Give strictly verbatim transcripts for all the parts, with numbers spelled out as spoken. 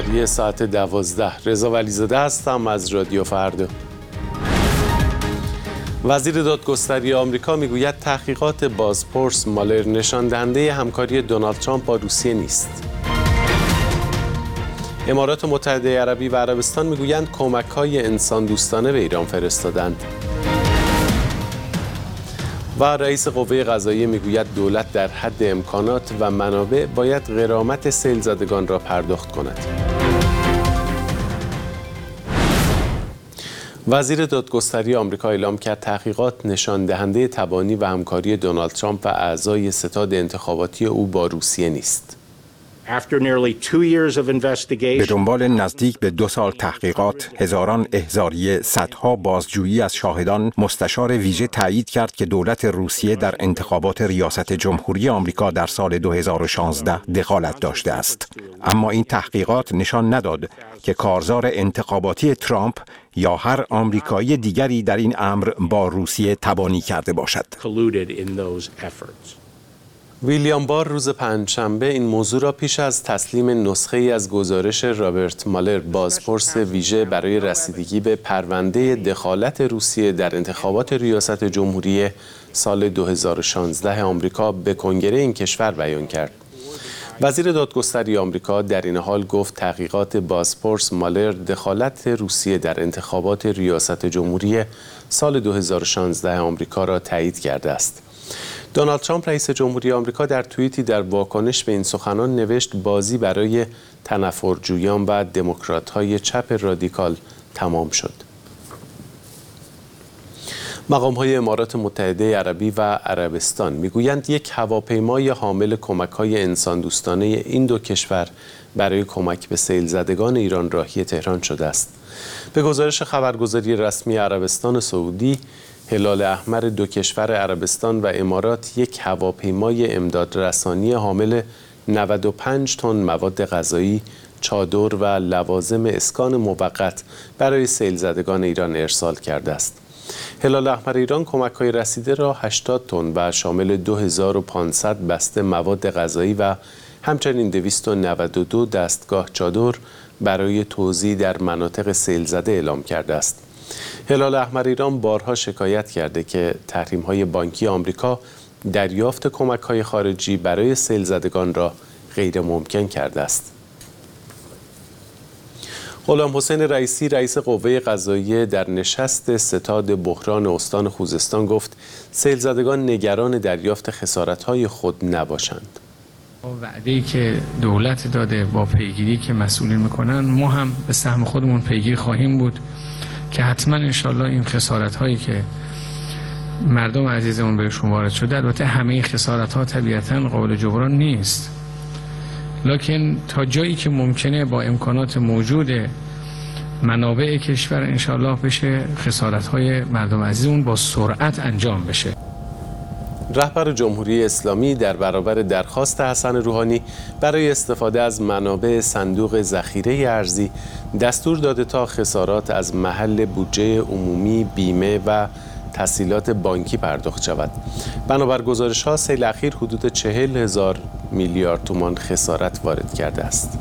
خبری ساعت دوازده. رضا ولیزاده هستم از رادیو فردا. وزیر دادگستری آمریکا میگوید تحقیقات بازپرس مالر نشان دهنده همکاری دونالد ترامپ با روسیه نیست. امارات متحده عربی و عربستان میگویند کمک‌های انسان دوستانه به ایران فرستادند. و رئیس قوه قضاییه میگوید دولت در حد امکانات و منابع باید غرامت سیل زدگان را پرداخت کند. وزیر دادگستری آمریکا اعلام کرد تحقیقات نشان دهنده تبانی و همکاری دونالد ترامپ و اعضای ستاد انتخاباتی او با روسیه نیست. به دنبال نزدیک به دو سال تحقیقات، هزاران احضاریه، صدها بازجویی از شاهدان، مستشار ویژه تایید کرد که دولت روسیه در انتخابات ریاست جمهوری آمریکا در سال دو هزار و شانزده دخالت داشته است. اما این تحقیقات نشان نداد که کارزار انتخاباتی ترامپ یا هر آمریکایی دیگری در این امر با روسیه تبانی کرده باشد. ویلیام بار روز پنجشنبه این موضوع را پیش از تسلیم نسخه ای از گزارش رابرت مالر بازپرس ویژه برای رسیدگی به پرونده دخالت روسیه در انتخابات ریاست جمهوری سال دو هزار و شانزده آمریکا به کنگره این کشور بیان کرد. وزیر دادگستری آمریکا در این حال گفت تحقیقات بازپرس مالر دخالت روسیه در انتخابات ریاست جمهوری سال دو هزار و شانزده آمریکا را تایید کرده است. دونالد ترامپ رئیس جمهوری آمریکا در توییتی در واکنش به این سخنان نوشت بازی برای تنفرجویان و دموکرات‌های چپ رادیکال تمام شد. مقام‌های امارات متحده عربی و عربستان میگویند یک هواپیمای حامل کمک‌های انسان‌دوستانه این دو کشور برای کمک به سیل زدگان ایران راهی تهران شده است. به گزارش خبرگزاری رسمی عربستان سعودی، هلال احمر دو کشور عربستان و امارات یک هواپیمای امداد رسانی حامل نود و پنج تن مواد غذایی، چادر و لوازم اسکان موقت برای سیل زدگان ایران ارسال کرده است. هلال احمر ایران کمک‌های رسیده را هشتاد تن و شامل دو هزار و پانصد بسته مواد غذایی و همچنین دویست و نود و دو دستگاه چادر برای توزیع در مناطق سیل زده اعلام کرده است. هلال احمر ایران بارها شکایت کرده که تحریم‌های بانکی آمریکا دریافت کمک‌های خارجی برای سیل زدگان را غیر ممکن کرده است. غلام حسین رئیسی رئیس قوه قضاییه در نشست ستاد بحران استان خوزستان گفت سیل زدگان نگران دریافت خسارت‌های خود نباشند. وعده‌ای که دولت داده با پیگیری که مسئولین میکنن ما هم به سهم خودمون پیگیر خواهیم بود که حتما انشالله این خسارت هایی که مردم عزیزمون بهشون وارد شده، البته همه این خسارت ها طبیعتا قابل جبران نیست، لکن تا جایی که ممکنه با امکانات موجود منابع کشور انشالله بشه خسارت های مردم عزیزمون با سرعت انجام بشه. رهبر جمهوری اسلامی در برابر درخواست حسن روحانی برای استفاده از منابع صندوق ذخیره ارزی دستور داده تا خسارات از محل بودجه عمومی، بیمه و تسهیلات بانکی پرداخت شود. بنابر گزارش‌ها سیل اخیر حدود چهل هزار میلیارد تومان خسارت وارد کرده است.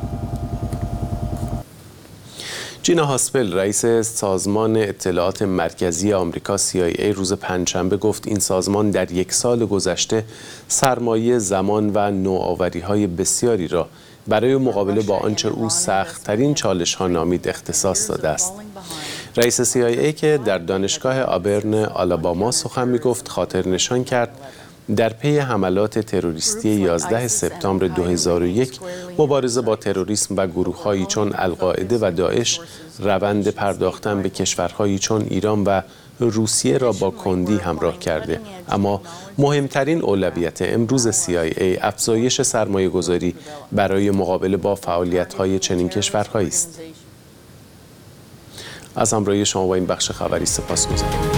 جینا هاسپل رئیس سازمان اطلاعات مرکزی آمریکا سی آی ای روز پنجشنبه گفت این سازمان در یک سال گذشته سرمایه، زمان و نوآوری‌های بسیاری را برای مقابله با آنچه او سخت‌ترین چالش‌ها نامید اختصاص داده است. رئیس سی آی ای که در دانشگاه آبرن آلاباما سخن می‌گفت خاطر نشان کرد در پی حملات تروریستی یازده سپتامبر دو هزار و یک مبارزه با تروریسم و گروه‌هایی چون القاعده و داعش روند پرداختن به کشورهایی چون ایران و روسیه را با کندی همراه کرده، اما مهمترین اولویت امروز سی آی ای افزایش سرمایه‌گذاری برای مقابله با فعالیت‌های چنین کشورهایی است. از همراهی شما با این بخش خبری سپاسگزارم.